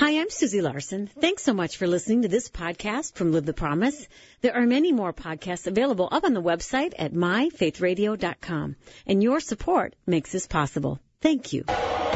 Hi, I'm Susie Larson. Thanks so much for listening to this podcast from Live the Promise. There are many more podcasts available up on the website at myfaithradio.com. And your support makes this possible. Thank you.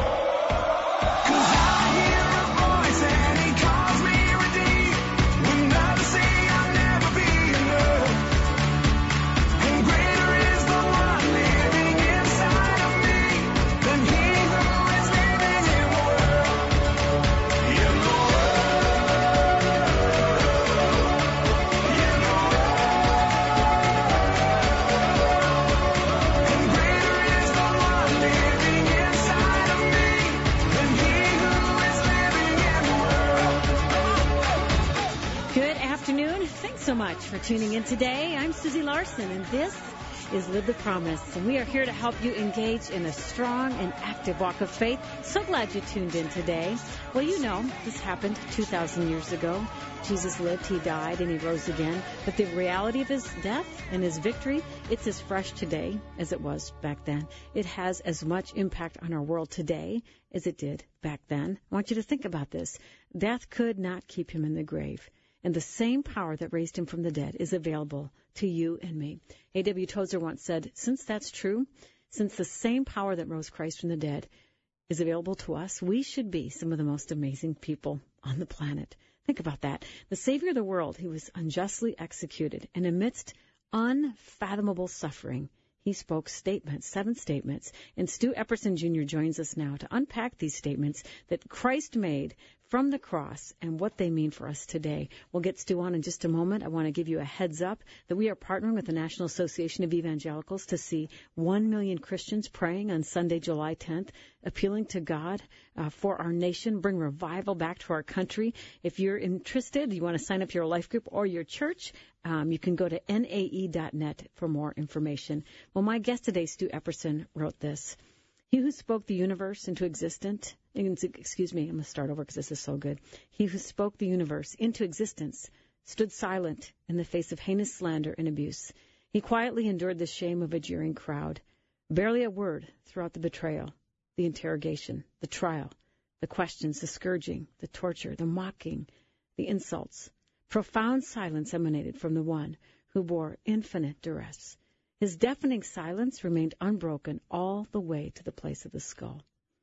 So much for tuning in today. I'm Susie Larson, and this is Live the Promise. And we are here to help you engage in a strong and active walk of faith. So glad you tuned in today. Well, you know, this happened 2,000 years ago. Jesus lived, he died, and he rose again. But the reality of his death and his victory, it's as fresh today as it was back then. It has as much impact on our world today as it did back then. I want you to think about this. Death could not keep him in the grave. And the same power that raised him from the dead is available to you and me. A.W. Tozer once said, since that's true, since the same power that rose Christ from the dead is available to us, we should be some of the most amazing people on the planet. Think about that. The Savior of the world, he was unjustly executed, and amidst unfathomable suffering, he spoke statements, 7 statements. And Stu Epperson Jr. joins us now to unpack these statements that Christ made from the cross and what they mean for us today. We'll get Stu on in just a moment. I want to give you a heads up that we are partnering with the National Association of Evangelicals to see 1 million Christians praying on Sunday, July 10th, appealing to God for our nation, bring revival back to our country. If you're interested, you want to sign up your life group or your church, you can go to nae.net for more information. Well, my guest today, Stu Epperson, wrote this. He who spoke the universe into existence, excuse me, I'm going to start over because this is so good. He who spoke the universe into existence stood silent in the face of heinous slander and abuse. He quietly endured the shame of a jeering crowd. Barely a word throughout the betrayal, the interrogation, the trial, the questions, the scourging, the torture, the mocking, the insults. Profound silence emanated from the one who bore infinite duress. His deafening silence remained unbroken all the way to the place of the skull.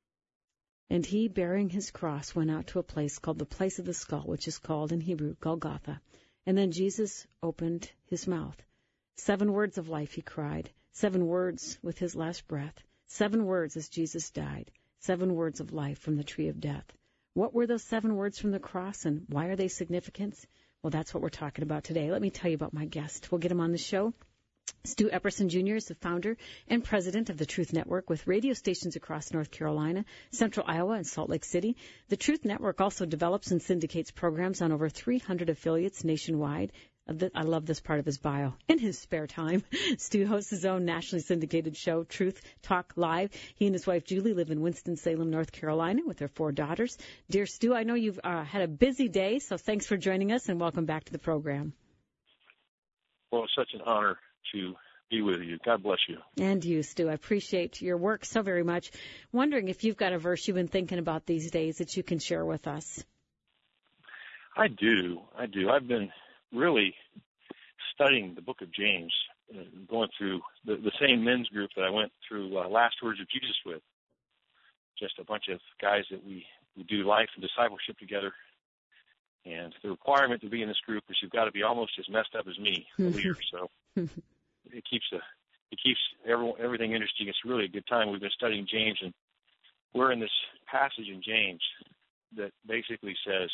And he, bearing his cross, went out to a place called the place of the skull, which is called in Hebrew Golgotha. And then Jesus opened his mouth. 7 words of life he cried, 7 words with his last breath, 7 words as Jesus died, 7 words of life from the tree of death. What were those 7 words from the cross, and why are they significant? Well, that's what we're talking about today. Let me tell you about my guest. We'll get him on the show. Stu Epperson Jr. is the founder and president of the Truth Network with radio stations across North Carolina, Central Iowa, and Salt Lake City. The Truth Network also develops and syndicates programs on over 300 affiliates nationwide. I love this part of his bio. In his spare time, Stu hosts his own nationally syndicated show, Truth Talk Live. He and his wife, Julie, live in Winston-Salem, North Carolina, with their 4 daughters. Dear Stu, I know you've had a busy day, so thanks for joining us, and welcome back to the program. Well, it's such an honor to be with you. God bless you. And you, Stu. I appreciate your work so very much. Wondering if you've got a verse you've been thinking about these days that you can share with us. I do. I've been really studying the book of James, going through the same men's group that I went through Last Words of Jesus with. Just a bunch of guys that we do life and discipleship together. And the requirement to be in this group is you've got to be almost as messed up as me, the leader. So it keeps everything interesting. It's really a good time. We've been studying James, and we're in this passage in James that basically says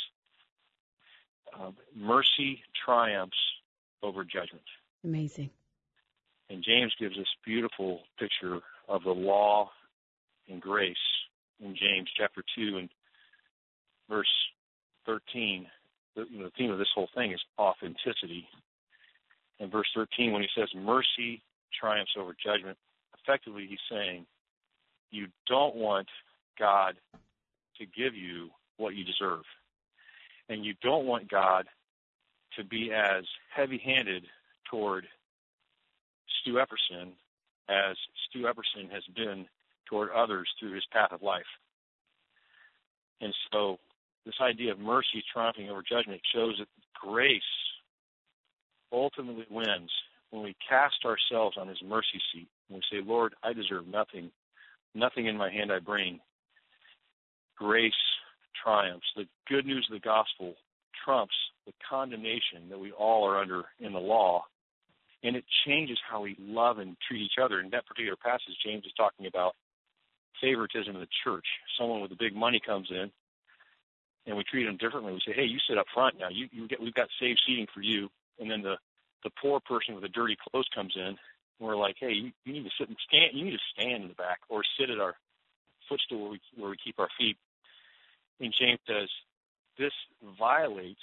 mercy triumphs over judgment. Amazing. And James gives this beautiful picture of the law and grace in James chapter 2 and verse 13. The theme of this whole thing is authenticity. In verse 13, when he says mercy triumphs over judgment, effectively he's saying you don't want God to give you what you deserve. And you don't want God to be as heavy-handed toward Stu Epperson as Stu Epperson has been toward others through his path of life. And so this idea of mercy triumphing over judgment shows that grace ultimately wins when we cast ourselves on his mercy seat and we say, Lord, I deserve nothing. Nothing in my hand I bring. Grace triumphs. The good news of the gospel trumps the condemnation that we all are under in the law, and it changes how we love and treat each other. In that particular passage, James is talking about favoritism in the church. Someone with the big money comes in, and we treat them differently. We say, hey, you sit up front now. We've got saved seating for you. And then the poor person with the dirty clothes comes in, and we're like, hey, you need to sit and stand. You need to stand in the back or sit at our footstool where we keep our feet. And James says, this violates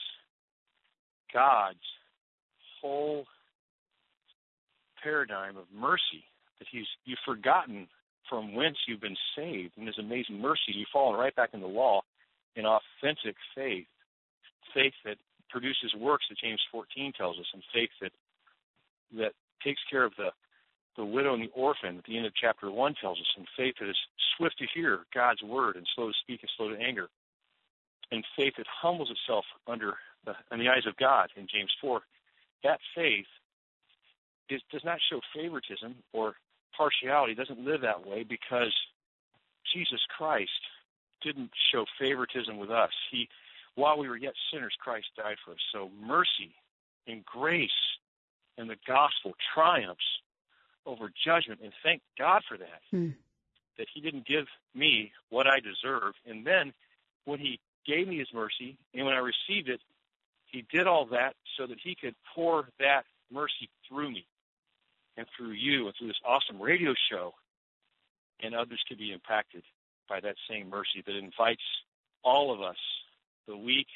God's whole paradigm of mercy, that you've forgotten from whence you've been saved. And his amazing mercy, you've fallen right back in the law in authentic faith that produces works that James 14 tells us, and faith that takes care of the widow and the orphan at the end of chapter 1 tells us, and faith that is swift to hear God's word and slow to speak and slow to anger, and faith that humbles itself in the eyes of God in James 4. That faith does not show favoritism or partiality. It doesn't live that way because Jesus Christ didn't show favoritism with us. While we were yet sinners, Christ died for us. So mercy and grace and the gospel triumphs over judgment, and thank God for that, that he didn't give me what I deserve. And then when he gave me his mercy, and when I received it, he did all that so that he could pour that mercy through me and through you and through this awesome radio show, and others could be impacted by that same mercy that invites all of us, the weak,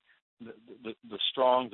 the strong,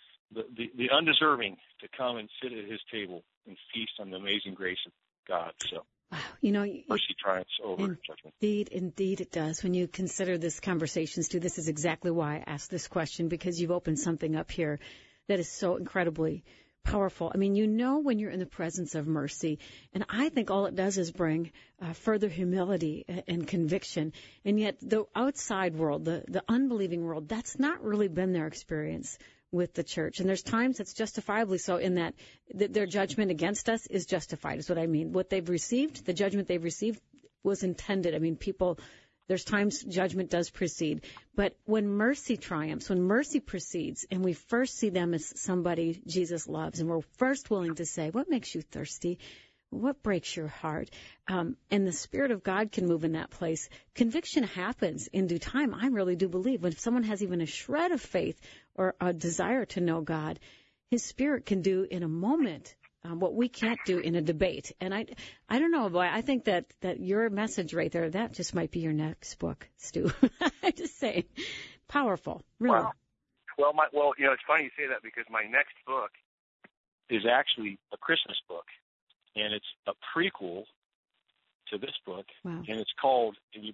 the undeserving, to come and sit at his table and feast on the amazing grace of God. So, wow, mercy triumphs over judgment. Indeed it does. When you consider this conversation, Stu, this is exactly why I asked this question, because you've opened something up here that is so incredibly powerful. I mean, when you're in the presence of mercy, and I think all it does is bring further humility and conviction. And yet the outside world, the unbelieving world, that's not really been their experience with the church. And there's times it's justifiably so, in that their judgment against us is justified, is what I mean. What they've received, the judgment they've received was intended. I mean, there's times judgment does precede. But when mercy triumphs, when mercy precedes, and we first see them as somebody Jesus loves, and we're first willing to say, what makes you thirsty? What breaks your heart? And the Spirit of God can move in that place. Conviction happens in due time. I really do believe when someone has even a shred of faith or a desire to know God, his Spirit can do in a moment what we can't do in a debate. And I don't know, boy, I think that your message right there, that just might be your next book, Stu. I'm just saying. Powerful, really. Wow. Well, it's funny you say that, because my next book is actually a Christmas book, and it's a prequel to this book. Wow. And it's called, and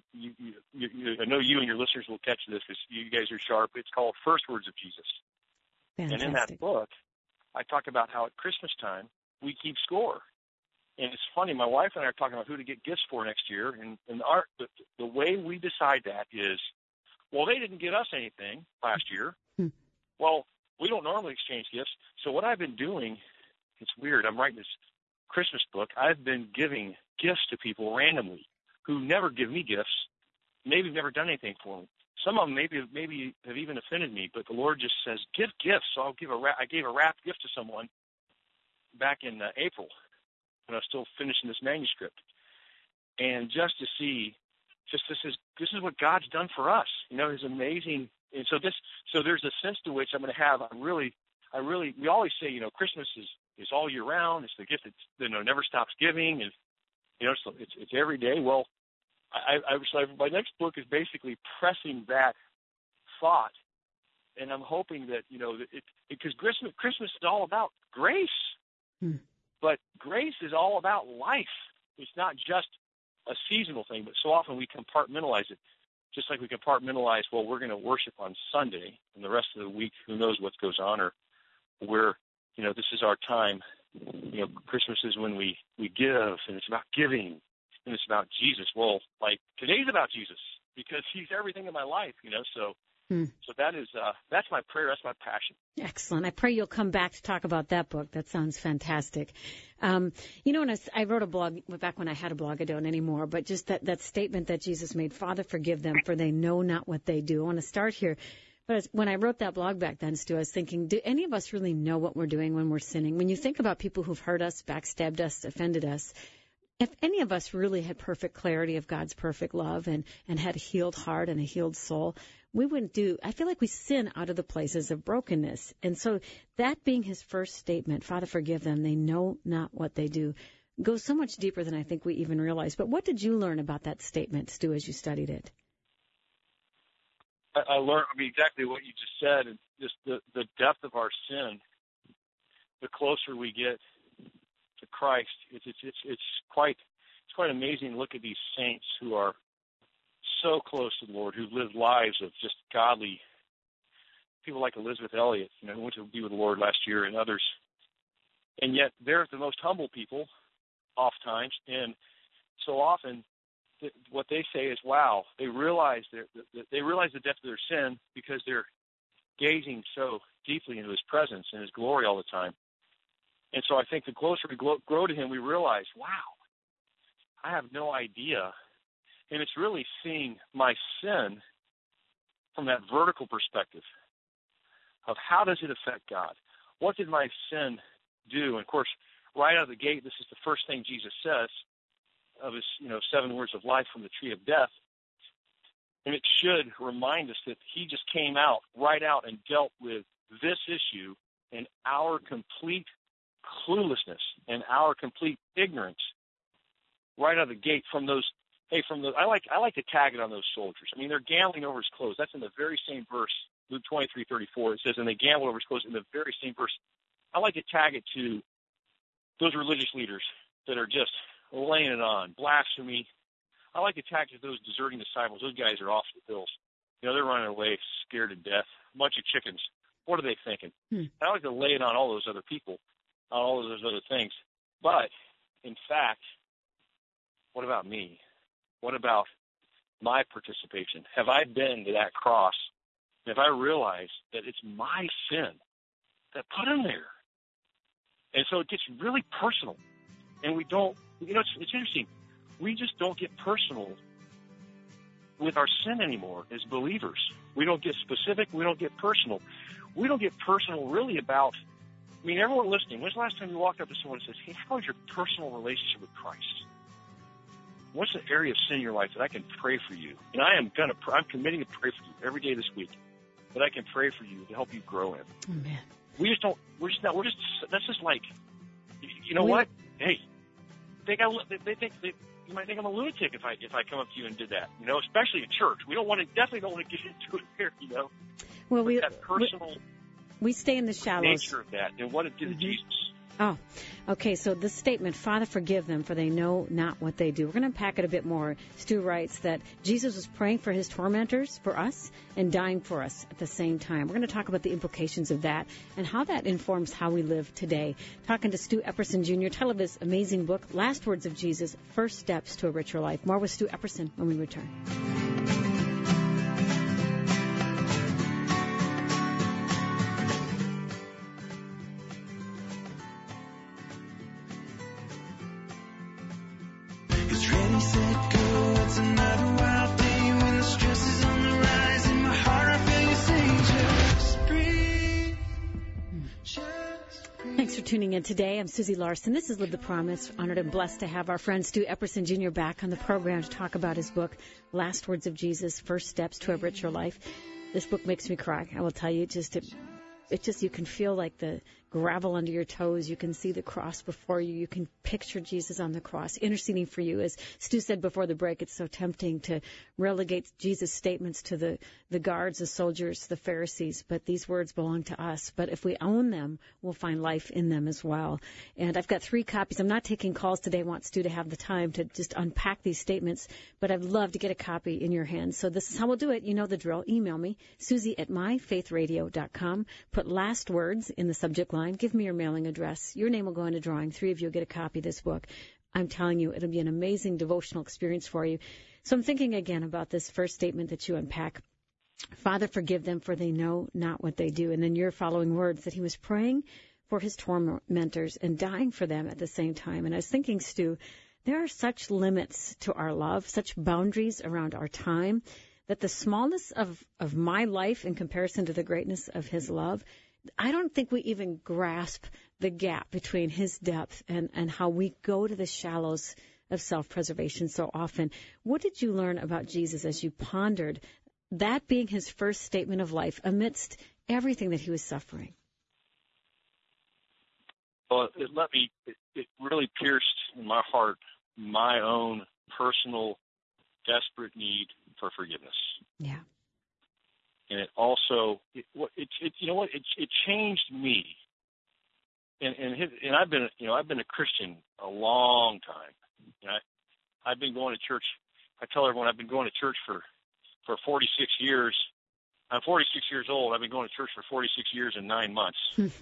I know you and your listeners will catch this because you guys are sharp, it's called First Words of Jesus. Fantastic. And in that book, I talk about how at Christmas time we keep score. And it's funny, my wife and I are talking about who to get gifts for next year, and the way we decide that is, well, they didn't get us anything last year. Well, we don't normally exchange gifts. So what I've been doing, it's weird, I'm writing this Christmas book. I've been giving gifts to people randomly who never give me gifts, maybe have never done anything for me. Some of them maybe have even offended me, but the Lord just says, give gifts. So I gave a wrapped gift to someone back in April when I was still finishing this manuscript. And just to see, this is what God's done for us. His amazing. And so there's a sense to which I'm going to have. We always say, Christmas is all year round. It's the gift that never stops giving, and so it's every day. Well, my next book is basically pressing that thought, and I'm hoping that because Christmas is all about grace, but grace is all about life. It's not just a seasonal thing, but so often we compartmentalize it. Just like we compartmentalize, well, we're going to worship on Sunday, and the rest of the week, who knows what goes on, or we're, this is our time. Christmas is when we give, and it's about giving, and it's about Jesus. Well, like, today's about Jesus, because he's everything in my life, So So that's my prayer. That's my passion. Excellent. I pray you'll come back to talk about that book. That sounds fantastic. When I wrote a blog back when I had a blog, I don't anymore, but just that statement that Jesus made, Father, forgive them, for they know not what they do. I want to start here. But when I wrote that blog back then, Stu, I was thinking, do any of us really know what we're doing when we're sinning? When you think about people who've hurt us, backstabbed us, offended us, if any of us really had perfect clarity of God's perfect love and had a healed heart and a healed soul, we wouldn't I feel like we sin out of the places of brokenness. And so that being his first statement, Father, forgive them, they know not what they do, goes so much deeper than I think we even realize. But what did you learn about that statement, Stu, as you studied it? I learned exactly what you just said, and just the depth of our sin. The closer we get to Christ, it's quite amazing to look at these saints who are so close to the Lord, who've lived lives of just godly people like Elizabeth Elliot, who went to be with the Lord last year, and others. And yet they're the most humble people, oftentimes, and so often what they say is, wow, they realize the depth of their sin because they're gazing so deeply into his presence and his glory all the time. And so I think the closer we grow to him, we realize, wow, I have no idea. And it's really seeing my sin from that vertical perspective of how does it affect God? What did my sin do? And, of course, right out of the gate, this is the first thing Jesus says of his, 7 words of life from the tree of death. And it should remind us that he just came right out and dealt with this issue and our complete cluelessness and our complete ignorance right out of the gate from those. I like to tag it on those soldiers. They're gambling over his clothes. That's in the very same verse, Luke 23:34. It says, and they gamble over his clothes in the very same verse. I like to tag it to those religious leaders that are just laying it on, blasphemy. I like to tag it to those deserting disciples. Those guys are off the hills. They're running away, scared to death. A bunch of chickens. What are they thinking? I like to lay it on all those other people, on all those other things. But, in fact, what about me? What about my participation? Have I been to that cross? Have I realized that it's my sin that put him there? And so it gets really personal. And we don't, it's interesting. We just don't get personal with our sin anymore as believers. We don't get specific. We don't get personal. We don't get personal really about, everyone listening, when's the last time you walked up to someone and says, hey, how is your personal relationship with Christ? What's the area of sin in your life that I can pray for you? And I'm committing to pray for you every day this week that I can pray for you to help you grow in. Oh, man. That's just like, what? Hey, you might think I'm a lunatic if I come up to you and did that, especially in church. Definitely don't want to get into it there, Well, that personal we stay in the shallows. Nature of that and what it did to Jesus. Oh, okay. So the statement, Father, forgive them, for they know not what they do. We're going to unpack it a bit more. Stu writes that Jesus was praying for his tormentors, for us, and dying for us at the same time. We're going to talk about the implications of that and how that informs how we live today. Talking to Stu Epperson Jr., title of his amazing book, Last Words of Jesus, First Steps to a Richer Life. More with Stu Epperson when we return. Thanks for tuning in today. I'm Susie Larson. This is Live the Promise. Honored and blessed to have our friend Stu Epperson Jr. back on the program to talk about his book, Last Words of Jesus, First Steps to a Richer Life. This book makes me cry. I will tell you, it just you can feel like the gravel under your toes. You can see the cross before you. You can picture Jesus on the cross interceding for you. As Stu said before the break, it's so tempting to relegate Jesus' statements to the guards, the soldiers, the Pharisees, but these words belong to us. But if we own them, we'll find life in them as well. And I've got 3 copies. I'm not taking calls today. I want Stu to have the time to just unpack these statements, but I'd love to get a copy in your hands. So this is how we'll do it. You know the drill. Email me, Susie@myfaithradio.com. Put last words in the subject line. Give me your mailing address. Your name will go in a drawing. 3 of you will get a copy of this book. I'm telling you, it'll be an amazing devotional experience for you. So I'm thinking again about this first statement that you unpack. Father, forgive them, for they know not what they do. And then your following words, that he was praying for his tormentors and dying for them at the same time. And I was thinking, Stu, there are such limits to our love, such boundaries around our time, that the smallness of my life in comparison to the greatness of his love, I don't think we even grasp the gap between his depth and how we go to the shallows of self-preservation so often. What did you learn about Jesus as you pondered that being his first statement of life amidst everything that he was suffering? Well, it really pierced in my heart my own personal desperate need for forgiveness. Yeah. And it also, it changed me. And I've been a Christian a long time. I've been going to church. I tell everyone I've been going to church for 46 years. I'm 46 years old. I've been going to church for 46 years and 9 months.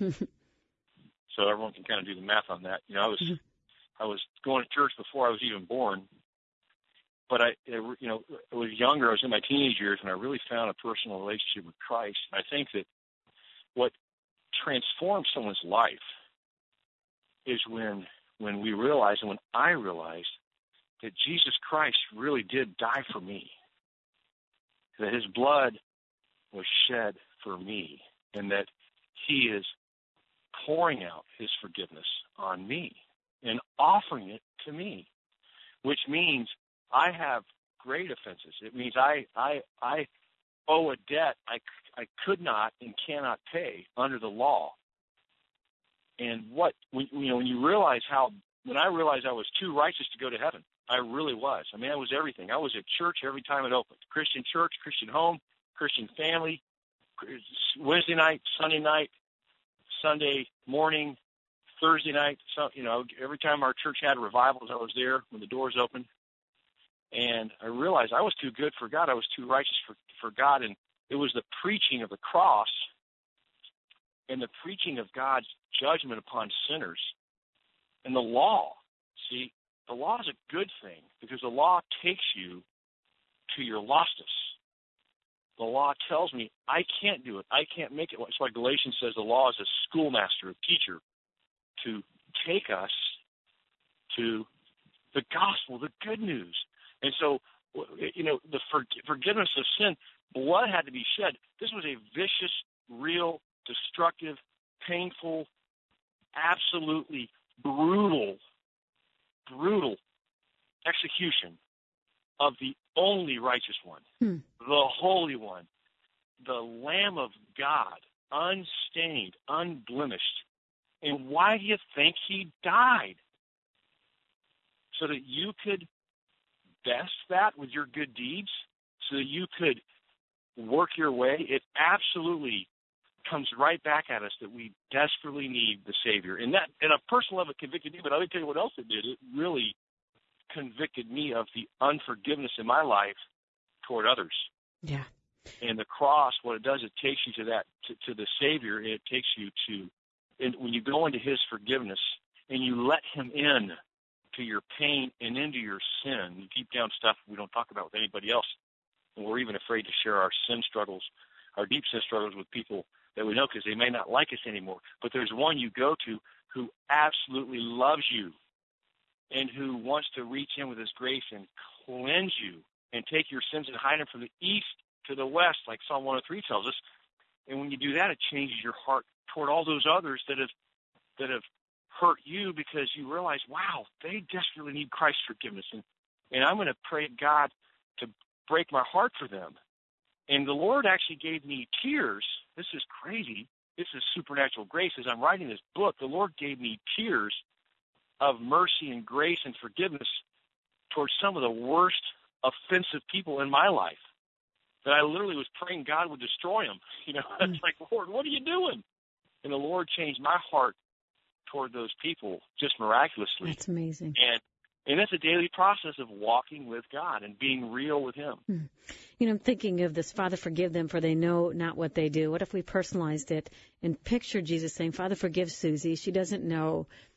So everyone can kind of do the math on that. I was going to church before I was even born. But I was younger. I was in my teenage years, and I really found a personal relationship with Christ. I think that what transforms someone's life is when we realize, and when I realized, that Jesus Christ really did die for me, that his blood was shed for me, and that he is pouring out his forgiveness on me and offering it to me, which means I have great offenses. It means I owe a debt I could not and cannot pay under the law. And when you realize when I realized I was too righteous to go to heaven, I really was. I mean, I was everything. I was at church every time it opened. Christian church, Christian home, Christian family, Wednesday night, Sunday night, Sunday morning, Thursday night. So, every time our church had revivals, I was there when the doors opened. And I realized I was too good for God. I was too righteous for God. And it was the preaching of the cross and the preaching of God's judgment upon sinners and the law. See, the law is a good thing because the law takes you to your lostness. The law tells me I can't do it. I can't make it. That's why Galatians says the law is a schoolmaster, a teacher, to take us to the gospel, the good news. And so, the forgiveness of sin, blood had to be shed. This was a vicious, real, destructive, painful, absolutely brutal execution of the only righteous one, the Holy One, the Lamb of God, unstained, unblemished. And why do you think he died? So that you could best that with your good deeds, so that you could work your way. It absolutely comes right back at us that we desperately need the Savior. And that, at a personal level, it convicted me, but I'll tell you what else it did. It really convicted me of the unforgiveness in my life toward others. Yeah. And the cross, what it does, it takes you to the Savior. It takes you to, and when you go into his forgiveness and you let him in to your pain and into your sin, deep down stuff we don't talk about with anybody else. And we're even afraid to share our sin struggles, our deep sin struggles with people that we know because they may not like us anymore. But there's one you go to who absolutely loves you and who wants to reach in with his grace and cleanse you and take your sins and hide them from the east to the west, like Psalm 103 tells us. And when you do that, it changes your heart toward all those others that have hurt you because you realize, wow, they desperately need Christ's forgiveness. And I'm going to pray God to break my heart for them. And the Lord actually gave me tears. This is crazy. This is supernatural grace. As I'm writing this book, the Lord gave me tears of mercy and grace and forgiveness towards some of the worst offensive people in my life that I literally was praying God would destroy them. It's like, Lord, what are you doing? And the Lord changed my heart toward those people just miraculously. That's amazing. And that's a daily process of walking with God and being real with him. I'm thinking of this, Father, forgive them, for they know not what they do. What if we personalized it and pictured Jesus saying, Father, forgive Susie. She doesn't know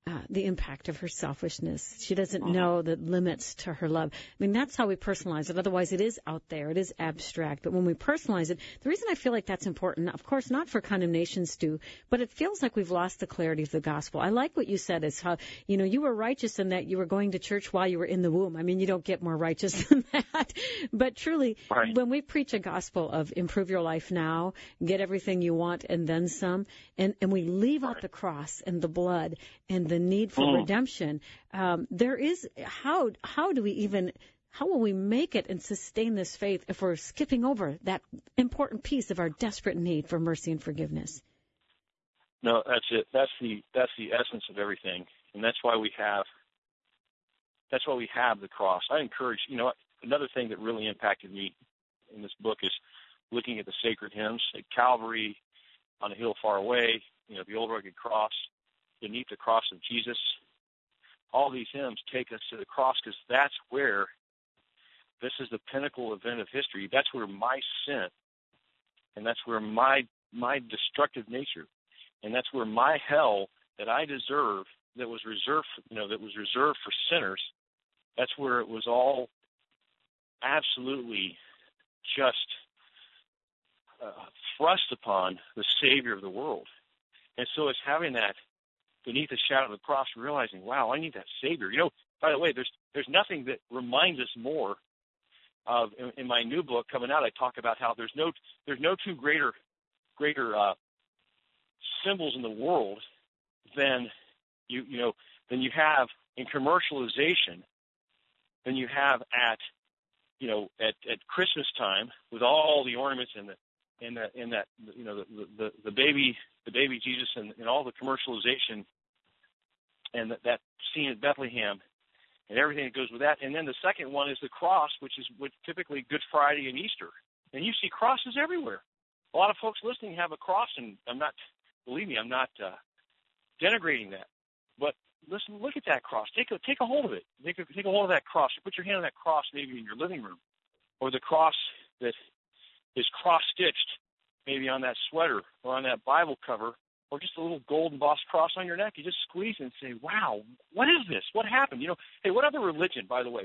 the impact of her selfishness. She doesn't know the limits to her love. I mean, that's how we personalize it. Otherwise, it is out there. It is abstract. But when we personalize it, the reason I feel like that's important, of course, not for condemnation, Stu, but it feels like we've lost the clarity of the gospel. I like what you said is how, you were righteous in that you were going to church while you were in the womb. I mean, you don't get more righteous than that. But truly, right. When we preach a gospel of improve your life now, get everything you want and then some, and we leave out the cross and the blood and the need for redemption, there is, how will we make it and sustain this faith if we're skipping over that important piece of our desperate need for mercy and forgiveness? No, that's it. That's the essence of everything, and that's why we have the cross. I encourage, another thing that really impacted me in this book is looking at the sacred hymns at Calvary, On a Hill Far Away, the Old Rugged Cross, Beneath the Cross of Jesus. All these hymns take us to the cross because that's where, this is the pinnacle event of history. That's where my sin, and that's where my destructive nature, and that's where my hell that I deserve, that was reserved for sinners. That's where it was all absolutely just thrust upon the Savior of the world. And so it's having that beneath the shadow of the cross, realizing, wow, I need that Savior. By the way, there's nothing that reminds us more of, in my new book coming out, I talk about how there's no two greater symbols in the world than you have in commercialization, than you have at Christmas time with all the ornaments and the baby Jesus and all the commercialization and that scene at Bethlehem and everything that goes with that. And then the second one is the cross, which is typically Good Friday and Easter. And you see crosses everywhere. A lot of folks listening have a cross, and I'm not denigrating that. But listen, look at that cross. Take a hold of it. Take a hold of that cross. Put your hand on that cross maybe in your living room, or the cross that is cross-stitched maybe on that sweater or on that Bible cover, or just a little gold embossed cross on your neck. You just squeeze it and say, wow, what is this? What happened? Hey, what other religion, by the way,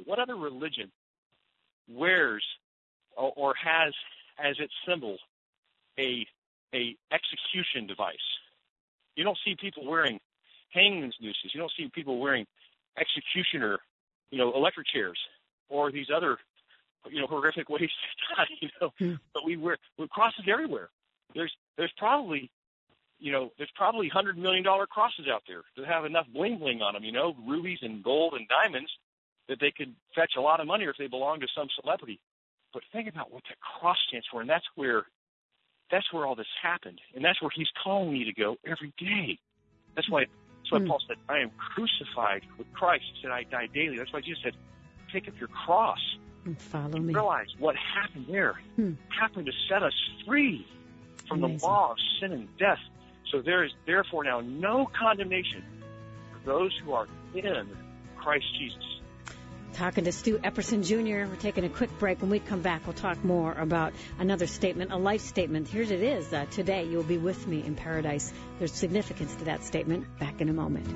wears or has as its symbol a execution device? You don't see people wearing hangman's nooses. You don't see people wearing executioner, electric chairs, or these other, horrific ways to die. But we wear crosses everywhere. There's probably $100 million crosses out there that have enough bling bling on them, rubies and gold and diamonds, that they could fetch a lot of money if they belong to some celebrity. But think about what that cross stands for, and that's where all this happened, and that's where he's calling me to go every day. That's why Paul said, I am crucified with Christ. He said, I die daily. That's why Jesus said, take up your cross and follow me. Realize what happened there happened to set us free from the law of sin and death. So there is therefore now no condemnation for those who are in Christ Jesus. Talking to Stu Epperson Jr. We're taking a quick break. When we come back, we'll talk more about another statement, a life statement. Here it is. Today, you'll be with me in paradise. There's significance to that statement. Back in a moment.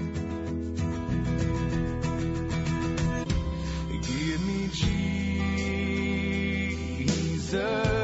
Give me Jesus.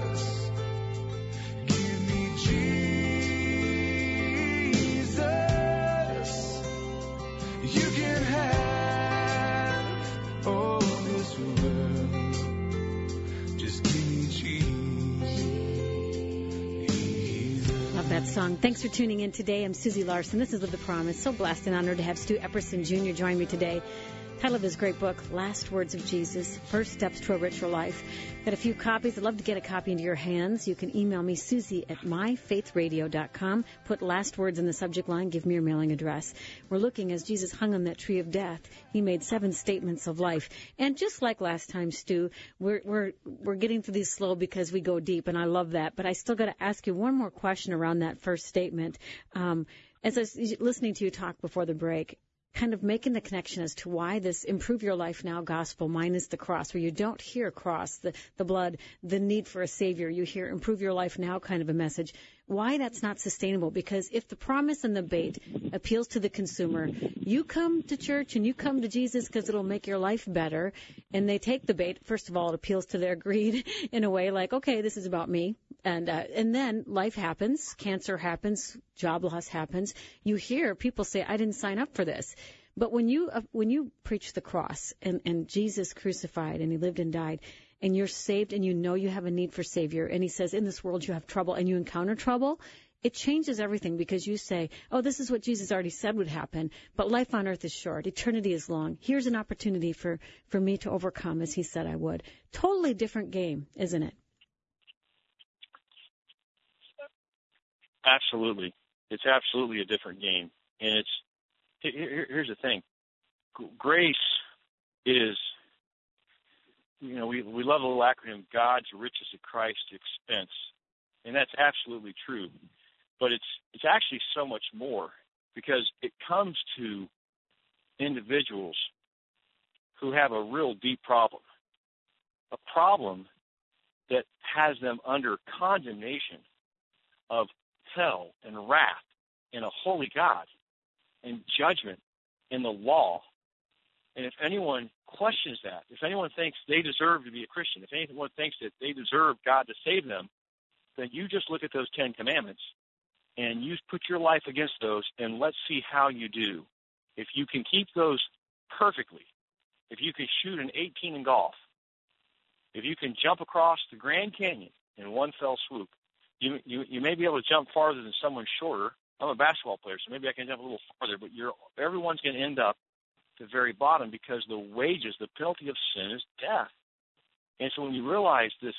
That song. Thanks for tuning in today. I'm Susie Larson. This is Live the Promise. So blessed and honored to have Stu Epperson Jr. join me today. Title of his great book, Last Words of Jesus, First Steps to a Richer Life. Got a few copies. I'd love to get a copy into your hands. You can email me, Susie@myfaithradio.com. Put Last Words in the subject line. Give me your mailing address. We're looking, as Jesus hung on that tree of death, he made 7 statements of life. And just like last time, Stu, we're getting through these slow because we go deep, and I love that. But I still got to ask you one more question around that first statement. As I was listening to you talk before the break, kind of making the connection as to why this Improve Your Life Now gospel minus the cross, where you don't hear cross, the blood, the need for a Savior. You hear Improve Your Life Now kind of a message. Why that's not sustainable? Because if the promise and the bait appeals to the consumer, you come to church and you come to Jesus because it'll make your life better, and they take the bait. First of all, it appeals to their greed in a way like, okay, this is about me. And then life happens, cancer happens, job loss happens. You hear people say, I didn't sign up for this. But when you preach the cross and Jesus crucified and he lived and died, and you're saved and you know you have a need for Savior, and he says, in this world you have trouble, and you encounter trouble, it changes everything, because you say, oh, this is what Jesus already said would happen, but life on earth is short. Eternity is long. Here's an opportunity for me to overcome as he said I would. Totally different game, isn't it? Absolutely. It's absolutely a different game. And here's the thing. Grace is, we love the little acronym, God's riches at Christ's expense. And that's absolutely true. But it's actually so much more, because it comes to individuals who have a real deep problem, a problem that has them under condemnation of hell and wrath and a holy God and judgment in the law. And if anyone questions that, if anyone thinks they deserve to be a Christian, if anyone thinks that they deserve God to save them, then you just look at those 10 commandments and you put your life against those, and let's see how you do. If you can keep those perfectly, if you can shoot an 18 in golf, if you can jump across the Grand Canyon in one fell swoop, you may be able to jump farther than someone shorter. I'm a basketball player, so maybe I can jump a little farther, but everyone's going to end up at the very bottom, because the wages, the penalty of sin is death. And so when you realize this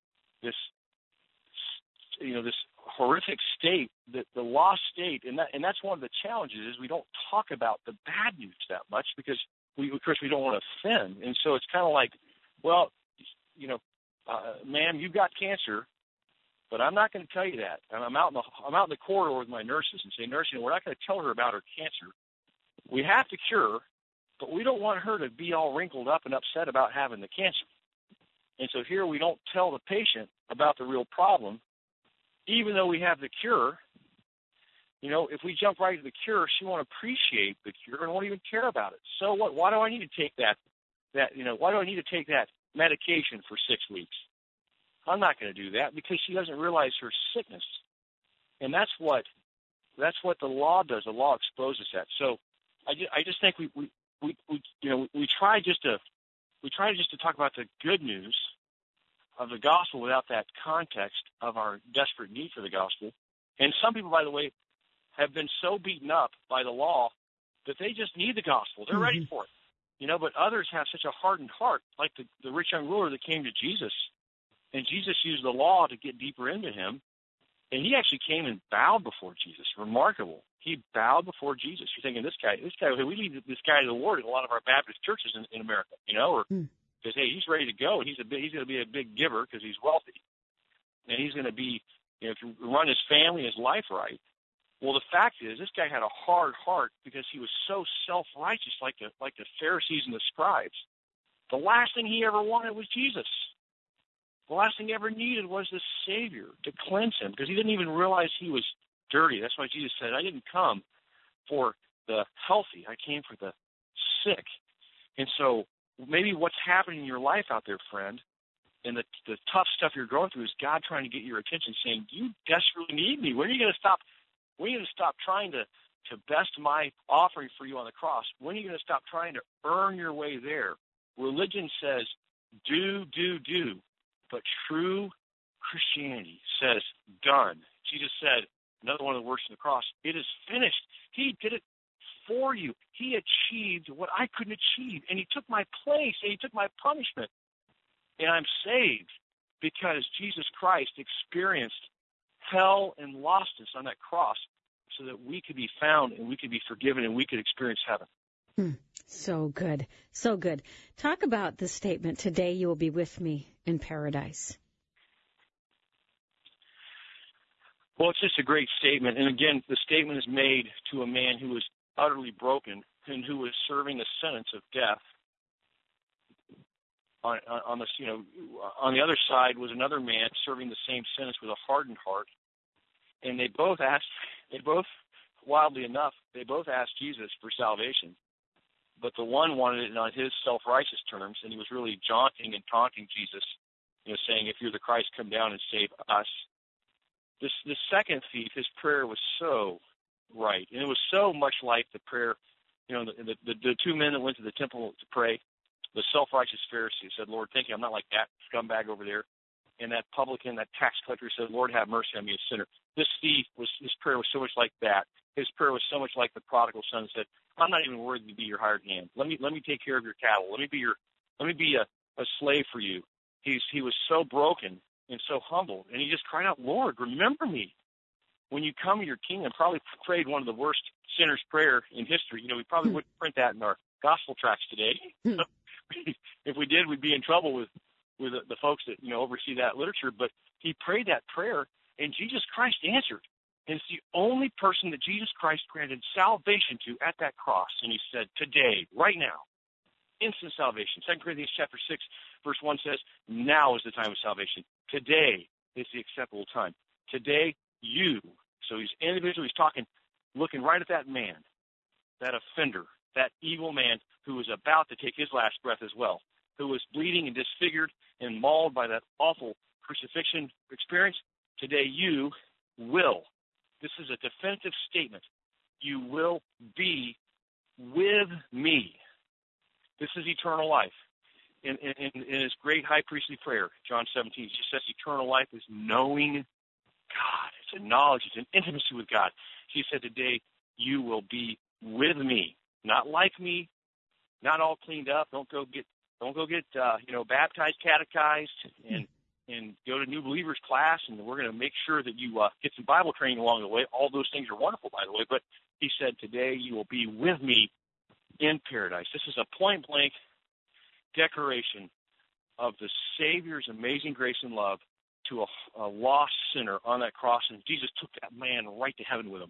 horrific state, the lost state, and that's one of the challenges, is we don't talk about the bad news that much, because we don't want to offend. And so it's kind of like, well, ma'am, you've got cancer, but I'm not going to tell you that. And I'm out in the corridor with my nurses and say, nurse, we're not going to tell her about her cancer. We have to cure her, but we don't want her to be all wrinkled up and upset about having the cancer. And so here we don't tell the patient about the real problem, even though we have the cure. If we jump right to the cure, she won't appreciate the cure and won't even care about it. So what? Why do I need to take why do I need to take that medication for 6 weeks? I'm not going to do that, because she doesn't realize her sickness. And that's what the law does. The law exposes that. So I just think we try just to talk about the good news of the gospel without that context of our desperate need for the gospel. And some people, by the way, have been so beaten up by the law that they just need the gospel. They're ready for it. But others have such a hardened heart, like the rich young ruler that came to Jesus, and Jesus used the law to get deeper into him, and he actually came and bowed before Jesus. Remarkable. He bowed before Jesus. You're thinking, this guy, we lead this guy to the Lord in a lot of our Baptist churches in America, because, hey, he's ready to go, and he's going to be a big giver because he's wealthy, and he's going to be, to run his family, his life right. Well, the fact is, this guy had a hard heart because he was so self-righteous, like the Pharisees and the scribes. The last thing he ever wanted was Jesus. The last thing he ever needed was the Savior to cleanse him, because he didn't even realize he was dirty. That's why Jesus said, I didn't come for the healthy. I came for the sick. And so maybe what's happening in your life out there, friend, and the tough stuff you're going through, is God trying to get your attention, saying, you desperately need me. When are you going to stop? When are you going to stop trying to best my offering for you on the cross? When are you going to stop trying to earn your way there? Religion says, do. But true Christianity says, done. Jesus said, another one of the words on the cross, it is finished. He did it for you. He achieved what I couldn't achieve, and he took my place, and he took my punishment. And I'm saved because Jesus Christ experienced hell and lostness on that cross so that we could be found and we could be forgiven and we could experience heaven. So good. So good. Talk about the statement, today you will be with me in paradise. Well, it's just a great statement. And again, the statement is made to a man who was utterly broken, and who was serving a sentence of death. On this, on the other side was another man serving the same sentence with a hardened heart. And they both, wildly enough, they both asked Jesus for salvation. But the one wanted it on his self-righteous terms, and he was really jaunting and taunting Jesus, saying, if you're the Christ, come down and save us. This second thief, his prayer was so right, and it was so much like the prayer, the two men that went to the temple to pray. The self-righteous Pharisee said, Lord, thank you, I'm not like that scumbag over there. And that publican, that tax collector said, Lord, have mercy on me, a sinner. This thief, his prayer was so much like that. His prayer was so much like the prodigal son said, I'm not even worthy to be your hired hand. Let me take care of your cattle. Let me be a slave for you. He was so broken and so humble, and he just cried out, Lord, remember me when you come to your kingdom. Probably prayed one of the worst sinner's prayer in history. We probably wouldn't print that in our gospel tracts today. If we did, we'd be in trouble with the folks that oversee that literature. But he prayed that prayer, and Jesus Christ answered. And it's the only person that Jesus Christ granted salvation to at that cross. And he said, today, right now, instant salvation. 2 Corinthians chapter 6, verse 1 says, now is the time of salvation. Today is the acceptable time. Today, you. So he's individual. He's talking, looking right at that man, that offender, that evil man who was about to take his last breath as well, who was bleeding and disfigured and mauled by that awful crucifixion experience. Today you will. This is a definitive statement. You will be with me. This is eternal life. In his great high priestly prayer, John 17, he just says eternal life is knowing God. It's a knowledge. It's an intimacy with God. He said today you will be with me. Not like me, not all cleaned up. Don't go get baptized, catechized, and go to new believers class. And we're going to make sure that you get some Bible training along the way. All those things are wonderful, by the way. But he said, today you will be with me in paradise. This is a point blank declaration of the Savior's amazing grace and love to a lost sinner on that cross, and Jesus took that man right to heaven with him.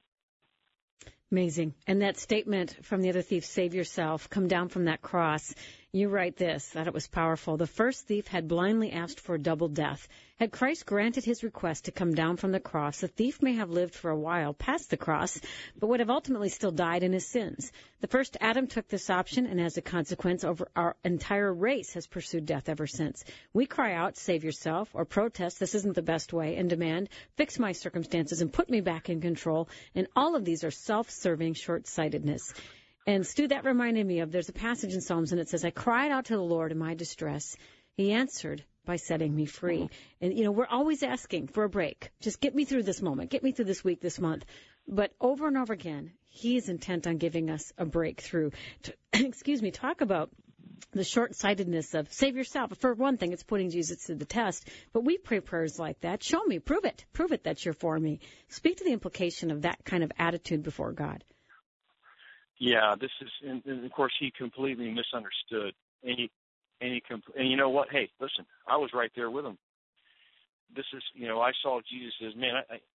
Amazing. And that statement from the other thief, save yourself, come down from that cross. You write this, that it was powerful. The first thief had blindly asked for a double death. Had Christ granted his request to come down from the cross, the thief may have lived for a while past the cross, but would have ultimately still died in his sins. The first Adam took this option, and as a consequence, over our entire race has pursued death ever since. We cry out, save yourself, or protest, this isn't the best way, and demand, fix my circumstances and put me back in control. And all of these are self-serving short-sightedness. And, Stu, that reminded me of, there's a passage in Psalms, and it says, I cried out to the Lord in my distress. He answered by setting me free. And, we're always asking for a break. Just get me through this moment. Get me through this week, this month. But over and over again, he is intent on giving us a breakthrough. Talk about the short-sightedness of save yourself. For one thing, it's putting Jesus to the test. But we pray prayers like that. Show me. Prove it. Prove it that you're for me. Speak to the implication of that kind of attitude before God. Yeah, this is, and of course, he completely misunderstood. And you know what? Hey, listen, I was right there with him. This is, I saw Jesus as, man,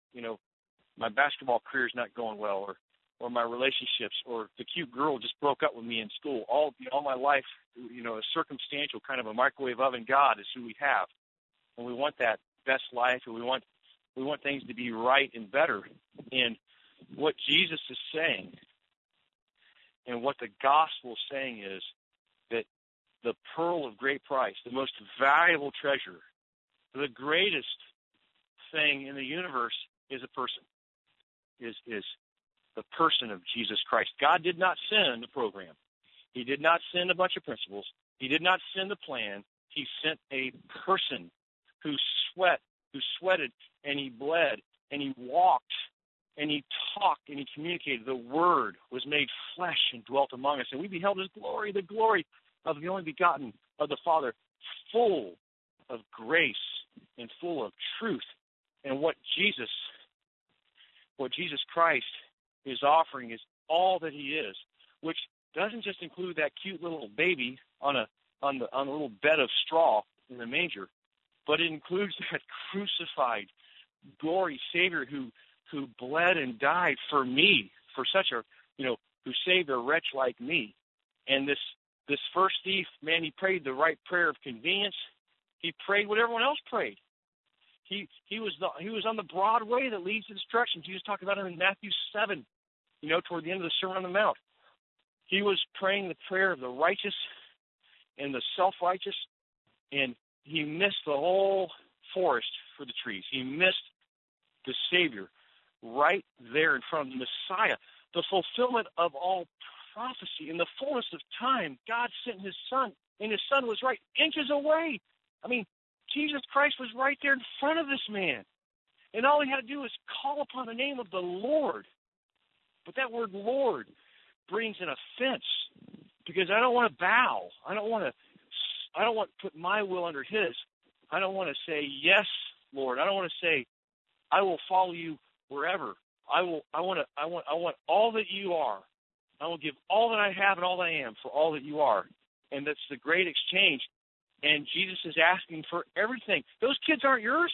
my basketball career is not going well, or my relationships, or the cute girl just broke up with me in school. All my life, a circumstantial kind of a microwave oven God is who we have, and we want that best life, and we want things to be right and better. And what Jesus is saying, and what the gospel is saying, is that the pearl of great price, the most valuable treasure, the greatest thing in the universe is a person, is the person of Jesus Christ. God did not send a program. He did not send a bunch of principles. He did not send a plan. He sent a person who sweated, and he bled, and he walked, and he talked, and he communicated. The Word was made flesh and dwelt among us, and we beheld his glory, the glory of the only begotten of the Father, full of grace and full of truth. And what Jesus Christ is offering is all that he is, which doesn't just include that cute little baby on a little bed of straw in the manger, but it includes that crucified, gory Savior who bled and died for me, for such a, who who saved a wretch like me. And this first thief, man, he prayed the right prayer of convenience. He prayed what everyone else prayed. He was on the broad way that leads to destruction. Jesus talked about it in Matthew 7, toward the end of the Sermon on the Mount. He was praying the prayer of the righteous and the self-righteous, and he missed the whole forest for the trees. He missed the Savior right there in front of the Messiah, the fulfillment of all prophecy. In the fullness of time, God sent his Son, and his Son was right inches away. I mean, Jesus Christ was right there in front of this man. And all he had to do was call upon the name of the Lord. But that word Lord brings an offense, because I don't want to bow. I don't want to put my will under his. I don't want to say, yes, Lord. I don't want to say, I will follow you wherever. I want all that you are. I will give all that I have and all that I am for all that you are. And that's the great exchange. And Jesus is asking for everything. Those kids aren't yours.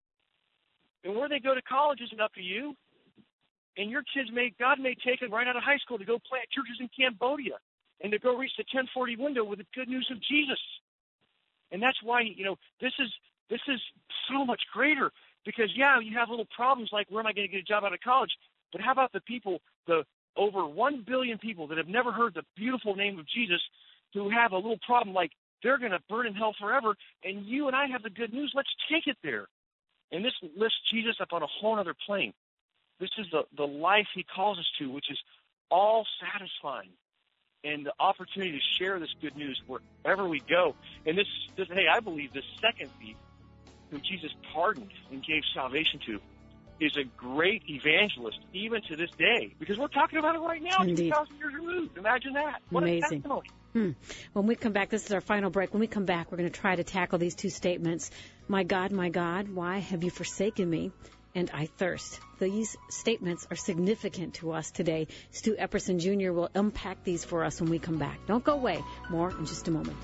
And where they go to college isn't up to you. And your kids God may take them right out of high school to go plant churches in Cambodia and to go reach the 1040 window with the good news of Jesus. And that's why, this is so much greater, because, yeah, you have little problems like, where am I going to get a job out of college? But how about the people, the over 1 billion people that have never heard the beautiful name of Jesus, who have a little problem like they're going to burn in hell forever, and you and I have the good news. Let's take it there. And this lifts Jesus up on a whole other plane. This is the life he calls us to, which is all satisfying, and the opportunity to share this good news wherever we go. And this hey, I believe this second thief, whom Jesus pardoned and gave salvation to, is a great evangelist even to this day, because we're talking about it right now. 2,000 years removed. Imagine that. What amazing. A testimony. When we come back, this is our final break. When we come back, we're going to try to tackle these two statements. My God, why have you forsaken me? And I thirst. These statements are significant to us today. Stu Epperson Jr. will unpack these for us when we come back. Don't go away. More in just a moment.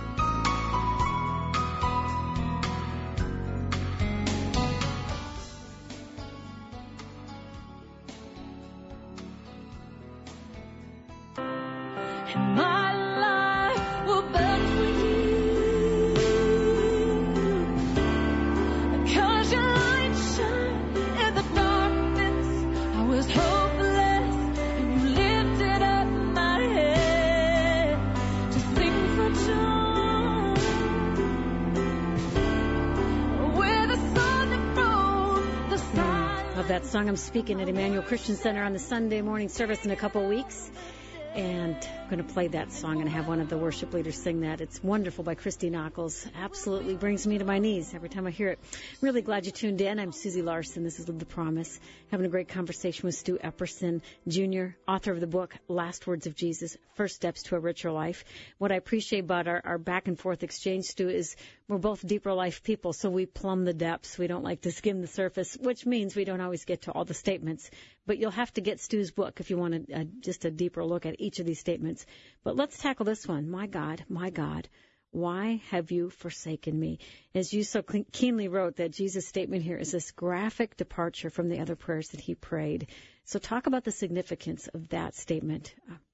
That song I'm speaking at Emmanuel Christian Center on the Sunday morning service in a couple of weeks. And I'm going to play that song and have one of the worship leaders sing that. It's wonderful, by Christy Nockels. Absolutely brings me to my knees every time I hear it. I'm really glad you tuned in. I'm Susie Larson. This is Live the Promise. Having a great conversation with Stu Epperson Jr., author of the book, Last Words of Jesus, First Steps to a Richer Life. What I appreciate about our back and forth exchange, Stu, is we're both deeper life people, so we plumb the depths. We don't like to skim the surface, which means we don't always get to all the statements. But you'll have to get Stu's book if you want just a deeper look at each of these statements. But let's tackle this one. My God, why have you forsaken me? As you so keenly wrote, that Jesus' statement here is this graphic departure from the other prayers that he prayed. So talk about the significance of that statement.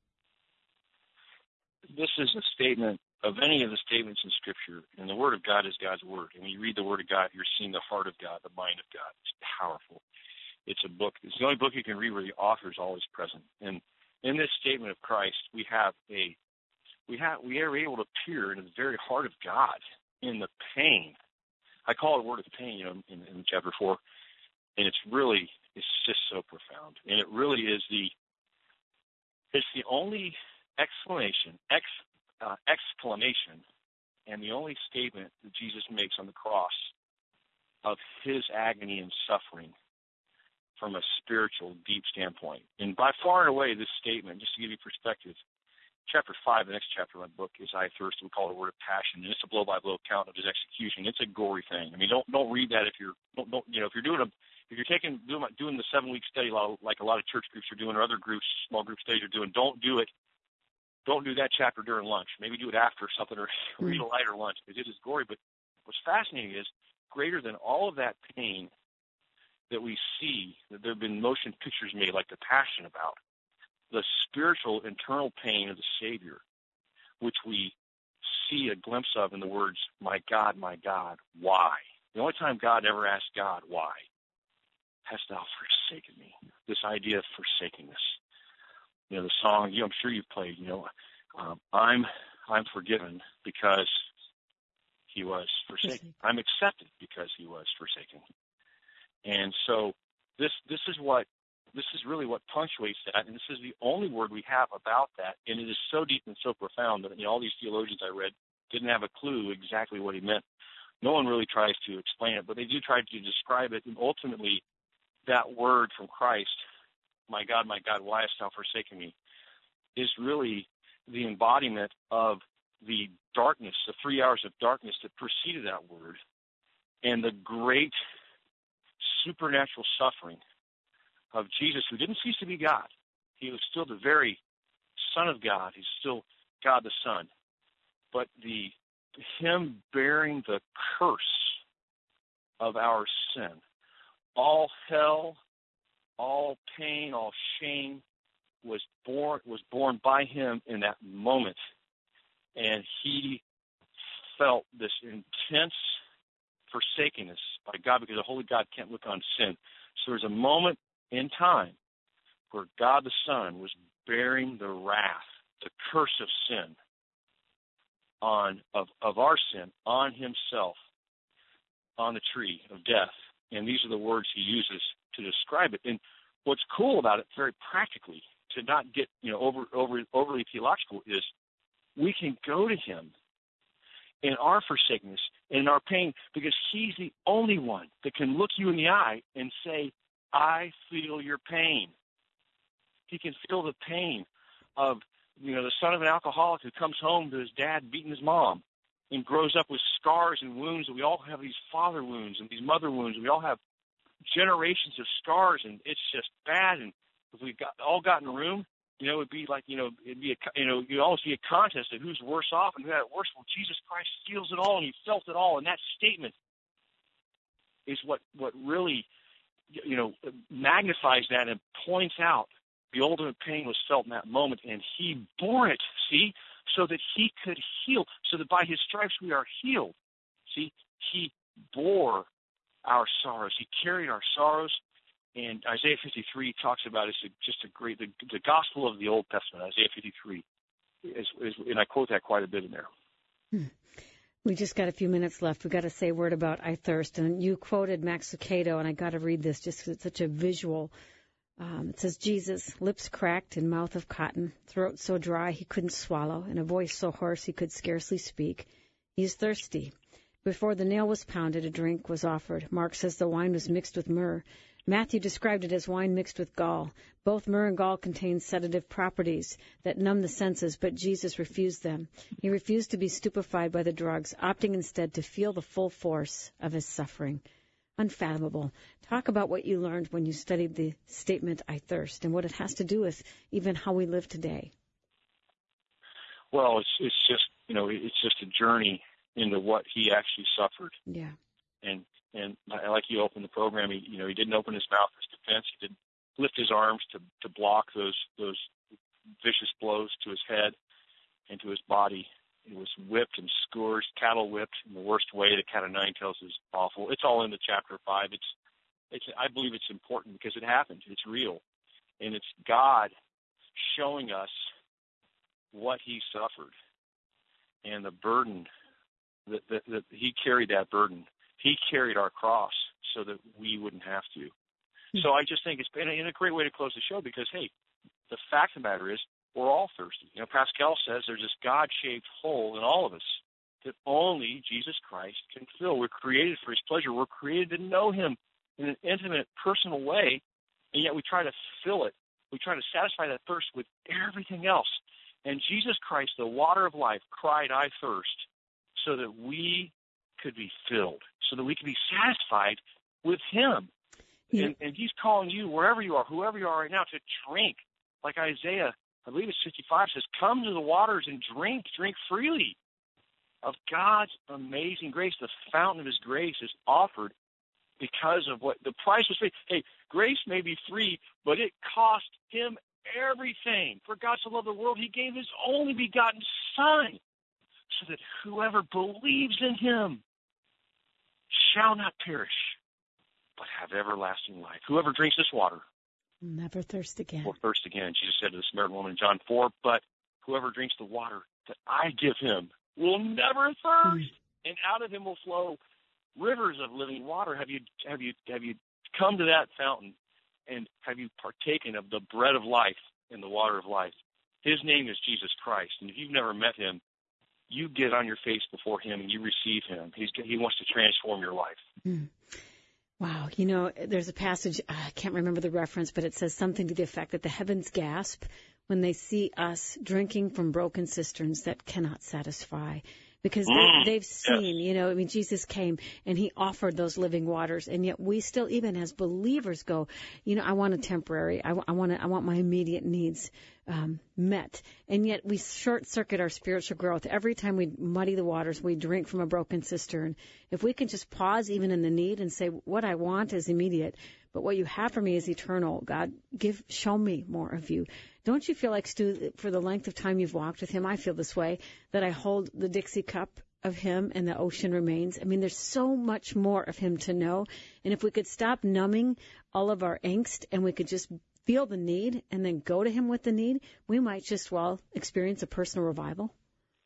This is a statement of any of the statements in Scripture, and the Word of God is God's Word. And when you read the Word of God, you're seeing the heart of God, the mind of God. It's powerful. It's a book. It's the only book you can read where the author is always present. And in this statement of Christ, we are able to peer into the very heart of God in the pain. I call it a word of pain, in chapter 4, and it's just so profound. And it really is it's the only exclamation, and the only statement that Jesus makes on the cross of his agony and suffering from a spiritual, deep standpoint. And by far and away, this statement, just to give you perspective, chapter 5, the next chapter of my book, is I Thirst. We call it a word of passion, and it's a blow-by-blow account of his execution. It's a gory thing. I mean, don't read that if you're doing the 7-week study like a lot of church groups are doing, or other groups, small group studies are doing. Don't do it. Don't do that chapter during lunch. Maybe do it after something, or read a lighter lunch, because it is gory. But what's fascinating is, greater than all of that pain that we see, that there have been motion pictures made like The Passion about, the spiritual internal pain of the Savior, which we see a glimpse of in the words, my God, why? The only time God ever asked God, why? Hast thou forsaken me? This idea of forsakingness. You know, the song, I'm sure you've played, I'm forgiven because he was forsaken. I'm accepted because he was forsaken. And so this is really what punctuates that, and this is the only word we have about that, and it is so deep and so profound that all these theologians I read didn't have a clue exactly what he meant. No one really tries to explain it, but they do try to describe it, and ultimately that word from Christ, my God, why hast thou forsaken me, is really the embodiment of the darkness, the 3 hours of darkness that preceded that word, and the great supernatural suffering of Jesus, who didn't cease to be God. He was still the very Son of God. He's still God the Son. But him bearing the curse of our sin, all hell, all pain, all shame was borne by him in that moment. And he felt this intense forsakenness by God, because a holy God can't look on sin. So there's a moment in time where God the Son was bearing the wrath, the curse of sin, of our sin, on himself, on the tree of death. And these are the words he uses to describe it. And what's cool about it, very practically, to not get overly theological, is we can go to him in our forsakenness, in our pain, because he's the only one that can look you in the eye and say, I feel your pain. He can feel the pain of, the son of an alcoholic who comes home to his dad beating his mom and grows up with scars and wounds. And we all have these father wounds and these mother wounds. We all have generations of scars, and it's just bad. And if we all got in a room, it'd be like, you'd almost be a contest of who's worse off and who had it worse. Well, Jesus Christ feels it all, and he felt it all. And that statement is what really, magnifies that and points out the ultimate pain was felt in that moment, and he bore it, see, so that he could heal, so that by his stripes we are healed. See, he bore our sorrows. He carried our sorrows, and Isaiah 53 talks about it. It's just a great, the gospel of the Old Testament, Isaiah 53, is and I quote that quite a bit in there. We just got a few minutes left. We've got to say a word about I Thirst. And you quoted Max Lucado, and I got to read this just because it's such a visual. It says, Jesus, lips cracked and mouth of cotton, throat so dry he couldn't swallow, and a voice so hoarse he could scarcely speak. He's thirsty. Before the nail was pounded, a drink was offered. Mark says the wine was mixed with myrrh. Matthew described it as wine mixed with gall. Both myrrh and gall contain sedative properties that numb the senses, but Jesus refused them. He refused to be stupefied by the drugs, opting instead to feel the full force of his suffering. Unfathomable. Talk about what you learned when you studied the statement, I thirst, and what it has to do with even how we live today. Well, it's just a journey into what he actually suffered. Yeah. And like you opened the program, he didn't open his mouth as defense. He didn't lift his arms to block those vicious blows to his head and to his body. He was whipped and scourged, cattle whipped in the worst way. The Cat of Nine Tails is awful. It's all in the chapter 5. I believe it's important because it happened. It's real, and it's God showing us what he suffered and the burden that he carried. That burden. He carried our cross so that we wouldn't have to. So I just think it's been a great way to close the show because, hey, the fact of the matter is we're all thirsty. Pascal says there's this God-shaped hole in all of us that only Jesus Christ can fill. We're created for his pleasure. We're created to know him in an intimate, personal way, and yet we try to fill it. We try to satisfy that thirst with everything else. And Jesus Christ, the water of life, cried, I thirst, so that we could be filled, so that we can be satisfied with him. Yeah. And he's calling you, wherever you are, whoever you are right now, to drink. Like Isaiah, I believe it's 55, says, come to the waters and drink freely of God's amazing grace. The fountain of his grace is offered because of what the price was paid. Hey, grace may be free, but it cost him everything. For God so loved the world, he gave his only begotten Son, so that whoever believes in him shall not perish, but have everlasting life. Whoever drinks this water never thirst again. Will thirst again. Jesus said to the Samaritan woman in John 4, but whoever drinks the water that I give him will never thirst, and out of him will flow rivers of living water. Have you come to that fountain, and have you partaken of the bread of life and the water of life? His name is Jesus Christ, and if you've never met him, you get on your face before him and you receive him. He wants to transform your life. Mm. Wow. You know, there's a passage, I can't remember the reference, but it says something to the effect that the heavens gasp when they see us drinking from broken cisterns that cannot satisfy. Because they've seen, you know, I mean, Jesus came and he offered those living waters, and yet we still, even as believers, go, you know, I want a temporary, I want my immediate needs met, and yet we short circuit our spiritual growth every time we muddy the waters. We drink from a broken cistern. If we can just pause even in the need and say, what I want is immediate, but what you have for me is eternal. God, show me more of you. Don't you feel like, Stu, for the length of time you've walked with him, I feel this way, that I hold the Dixie cup of him and the ocean remains? I mean, there's so much more of him to know. And if we could stop numbing all of our angst and we could just feel the need and then go to him with the need, we might just, experience a personal revival.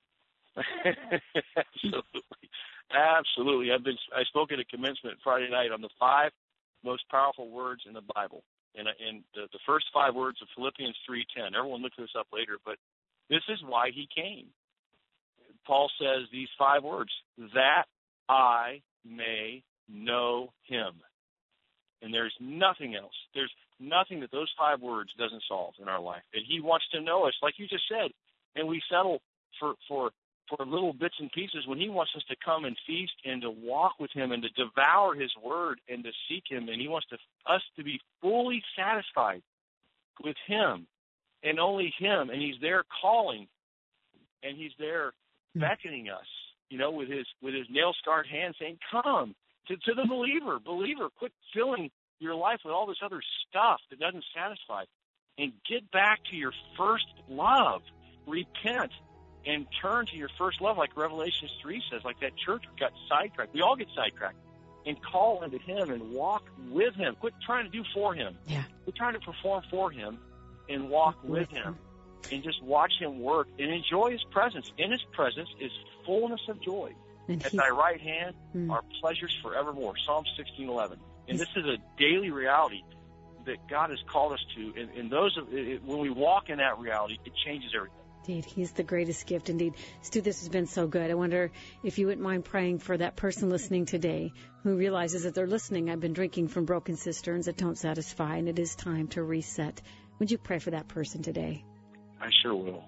Absolutely. I spoke at a commencement Friday night on the 5 most powerful words in the Bible. And the first 5 words of Philippians 3:10. Everyone look this up later, but this is why he came. Paul says these 5 words, that I may know him. And there's nothing else. There's nothing that those 5 words doesn't solve in our life. And he wants to know us, like you just said. And we settle for little bits and pieces when he wants us to come and feast and to walk with him and to devour his word and to seek him. And he wants us to be fully satisfied with him and only him. And he's there calling, and he's there beckoning us, you know, with his nail-scarred hand saying, come to the believer, quit filling your life with all this other stuff that doesn't satisfy, and get back to your first love. Repent and turn to your first love, like Revelation 3 says, like that church got sidetracked. We all get sidetracked. And call unto him and walk with him. Quit trying to do for him. Yeah. Quit trying to perform for him, and walk with him. And just watch him work and enjoy his presence. In his presence is fullness of joy. And at thy right hand are pleasures forevermore. Psalm 16:11. And this is a daily reality that God has called us to. And when we walk in that reality, it changes everything. Indeed. He's the greatest gift. Indeed. Stu, this has been so good. I wonder if you wouldn't mind praying for that person listening today who realizes that they're listening. I've been drinking from broken cisterns that don't satisfy, and it is time to reset. Would you pray for that person today? I sure will.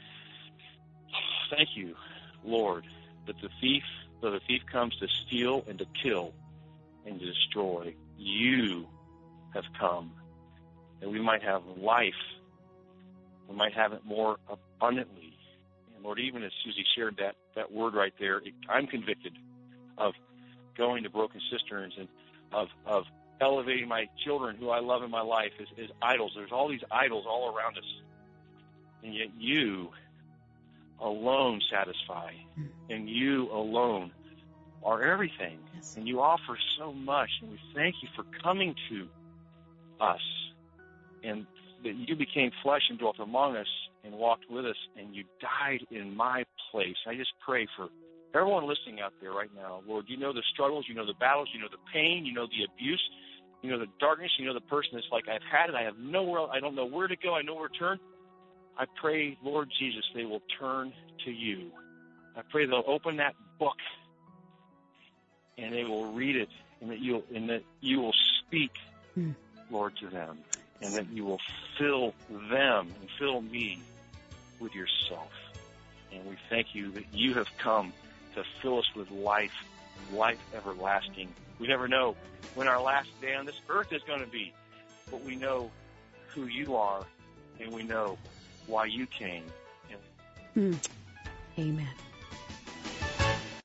Thank you, Lord, that the thief comes to steal and to kill and to destroy. You have come that we might have life. We might have it more abundantly. And Lord, even as Susie shared that word right there, I'm convicted of going to broken cisterns and of elevating my children who I love in my life as idols. There's all these idols all around us. And yet you alone satisfy. And you alone are everything. Yes. And you offer so much. And we thank you for coming to us. And that you became flesh and dwelt among us and walked with us, and you died in my place. I just pray for everyone listening out there right now. Lord, you know the struggles, you know the battles, you know the pain, you know the abuse, you know the darkness, you know the person that's like, I've had it, I don't know where to go, I know where to turn. I pray, Lord Jesus, they will turn to you. I pray they'll open that book and they will read it, and that you will speak, Lord, to them. And that you will fill them and fill me with yourself. And we thank you that you have come to fill us with life everlasting. We never know when our last day on this earth is going to be, but we know who you are, and we know why you came. Amen.